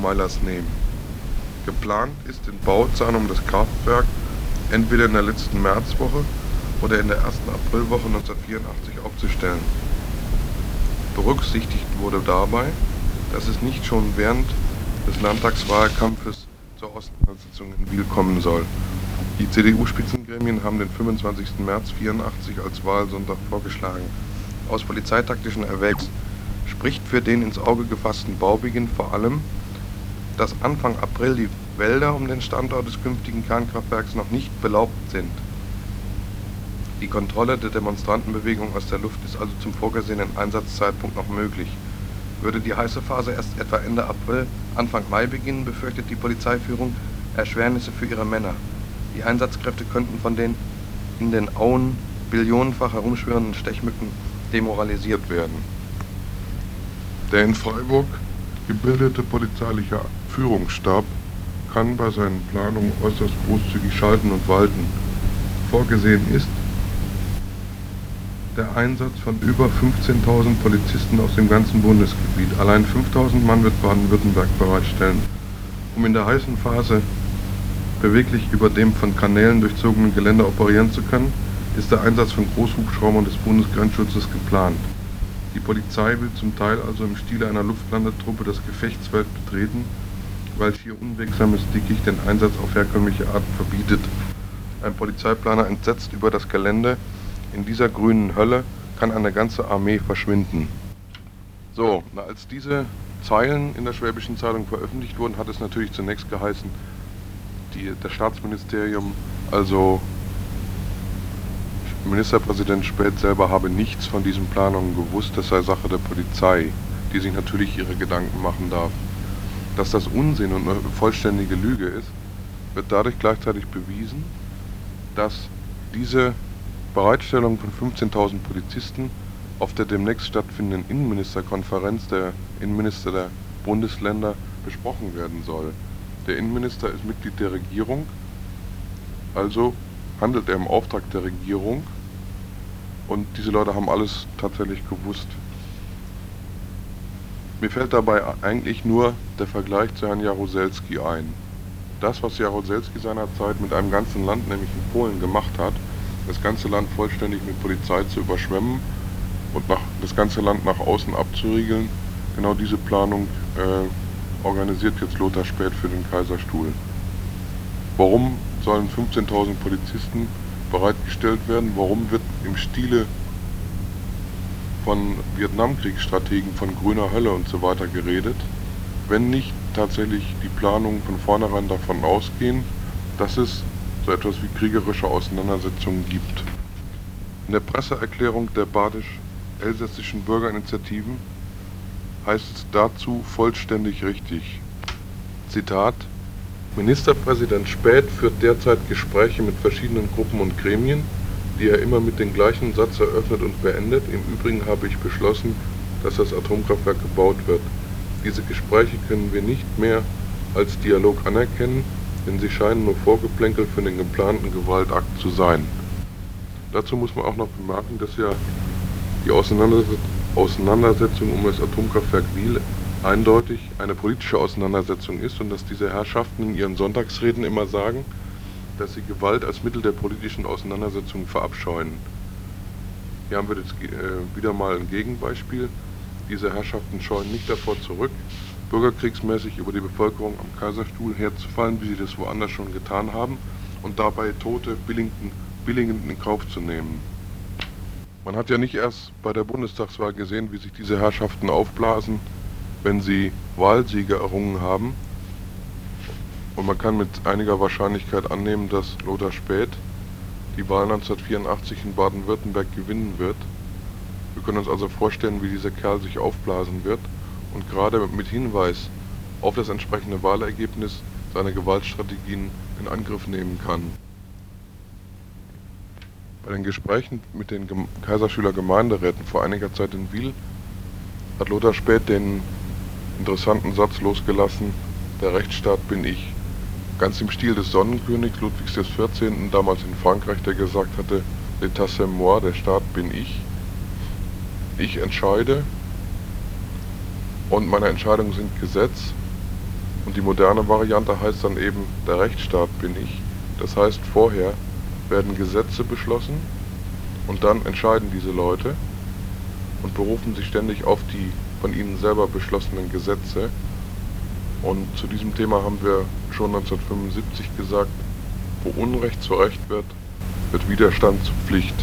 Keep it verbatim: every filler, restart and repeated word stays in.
Meilers nehmen. Geplant ist in Bauzahn um das Kraftwerk entweder in der letzten Märzwoche oder in der ersten Aprilwoche neunzehnhundertvierundachtzig aufzustellen. Berücksichtigt wurde dabei, dass es nicht schon während des Landtagswahlkampfes zur Auseinandersetzung in Wil kommen soll. Die C D U-Spitzengremien haben den fünfundzwanzigsten März neunzehnhundertvierundachtzig als Wahlsonntag vorgeschlagen. Aus polizeitaktischen Erwägungen spricht für den ins Auge gefassten Baubeginn vor allem, dass Anfang April die Wälder um den Standort des künftigen Kernkraftwerks noch nicht belaubt sind. Die Kontrolle der Demonstrantenbewegung aus der Luft ist also zum vorgesehenen Einsatzzeitpunkt noch möglich. Würde die heiße Phase erst etwa Ende April, Anfang Mai beginnen, befürchtet die Polizeiführung Erschwernisse für ihre Männer. Die Einsatzkräfte könnten von den in den Auen billionenfach herumschwirrenden Stechmücken demoralisiert werden. Der in Freiburg gebildete polizeiliche Führungsstab kann bei seinen Planungen äußerst großzügig schalten und walten. Vorgesehen ist der Einsatz von über fünfzehntausend Polizisten aus dem ganzen Bundesgebiet. Allein fünftausend Mann wird Baden-Württemberg bereitstellen, um in der heißen Phase beweglich über dem von Kanälen durchzogenen Gelände operieren zu können, ist der Einsatz von Großhubschraubern des Bundesgrenzschutzes geplant. Die Polizei will zum Teil also im Stile einer Luftlandetruppe das Gefechtsfeld betreten, weil hier unwegsames Dickicht den Einsatz auf herkömmliche Art verbietet. Ein Polizeiplaner entsetzt über das Gelände: In dieser grünen Hölle kann eine ganze Armee verschwinden. So, na, als diese Zeilen in der Schwäbischen Zeitung veröffentlicht wurden, hat es natürlich zunächst geheißen, die, das Staatsministerium, also Ministerpräsident Späth selber, habe nichts von diesen Planungen gewusst, das sei Sache der Polizei, die sich natürlich ihre Gedanken machen darf. Dass das Unsinn und eine vollständige Lüge ist, wird dadurch gleichzeitig bewiesen, dass diese Bereitstellung von fünfzehntausend Polizisten auf der demnächst stattfindenden Innenministerkonferenz der Innenminister der Bundesländer besprochen werden soll. Der Innenminister ist Mitglied der Regierung, also handelt er im Auftrag der Regierung, und diese Leute haben alles tatsächlich gewusst. Mir fällt dabei eigentlich nur der Vergleich zu Herrn Jaruzelski ein. Das, was Jaruzelski seinerzeit mit einem ganzen Land, nämlich in Polen, gemacht hat, das ganze Land vollständig mit Polizei zu überschwemmen und nach, das ganze Land nach außen abzuriegeln, genau diese Planung äh, organisiert jetzt Lothar Späth für den Kaiserstuhl. Warum sollen fünfzehntausend Polizisten bereitgestellt werden? Warum wird im Stile von Vietnamkriegsstrategen von grüner Hölle und so weiter geredet, wenn nicht tatsächlich die Planungen von vornherein davon ausgehen, dass es so etwas wie kriegerische Auseinandersetzungen gibt? In der Presseerklärung der badisch-elsässischen Bürgerinitiativen heißt es dazu vollständig richtig. Zitat: Ministerpräsident Späth führt derzeit Gespräche mit verschiedenen Gruppen und Gremien, die er immer mit dem gleichen Satz eröffnet und beendet: Im Übrigen habe ich beschlossen, dass das Atomkraftwerk gebaut wird. Diese Gespräche können wir nicht mehr als Dialog anerkennen, denn sie scheinen nur Vorgeplänkel für den geplanten Gewaltakt zu sein. Dazu muss man auch noch bemerken, dass ja die Auseinandersetzung Auseinandersetzung um das Atomkraftwerk Wil eindeutig eine politische Auseinandersetzung ist und dass diese Herrschaften in ihren Sonntagsreden immer sagen, dass sie Gewalt als Mittel der politischen Auseinandersetzung verabscheuen. Hier haben wir jetzt äh, wieder mal ein Gegenbeispiel. Diese Herrschaften scheuen nicht davor zurück, bürgerkriegsmäßig über die Bevölkerung am Kaiserstuhl herzufallen, wie sie das woanders schon getan haben, und dabei Tote billigend, billigend in Kauf zu nehmen. Man hat ja nicht erst bei der Bundestagswahl gesehen, wie sich diese Herrschaften aufblasen, wenn sie Wahlsiege errungen haben. Und man kann mit einiger Wahrscheinlichkeit annehmen, dass Lothar Späth die Wahl neunzehnhundertvierundachtzig in Baden-Württemberg gewinnen wird. Wir können uns also vorstellen, wie dieser Kerl sich aufblasen wird und gerade mit Hinweis auf das entsprechende Wahlergebnis seine Gewaltstrategien in Angriff nehmen kann. Bei den Gesprächen mit den Kaiserstühler Gemeinderäten vor einiger Zeit in Wil hat Lothar Späth den interessanten Satz losgelassen: Der Rechtsstaat bin ich. Ganz im Stil des Sonnenkönigs Ludwigs des vierzehnten damals in Frankreich, der gesagt hatte: L'état c'est moi, der Staat bin ich. Ich entscheide und meine Entscheidungen sind Gesetz. Und die moderne Variante heißt dann eben, der Rechtsstaat bin ich. Das heißt, vorher werden Gesetze beschlossen und dann entscheiden diese Leute und berufen sich ständig auf die von ihnen selber beschlossenen Gesetze. Und zu diesem Thema haben wir schon neunzehnhundertfünfundsiebzig gesagt, wo Unrecht zu Recht wird, wird Widerstand zur Pflicht.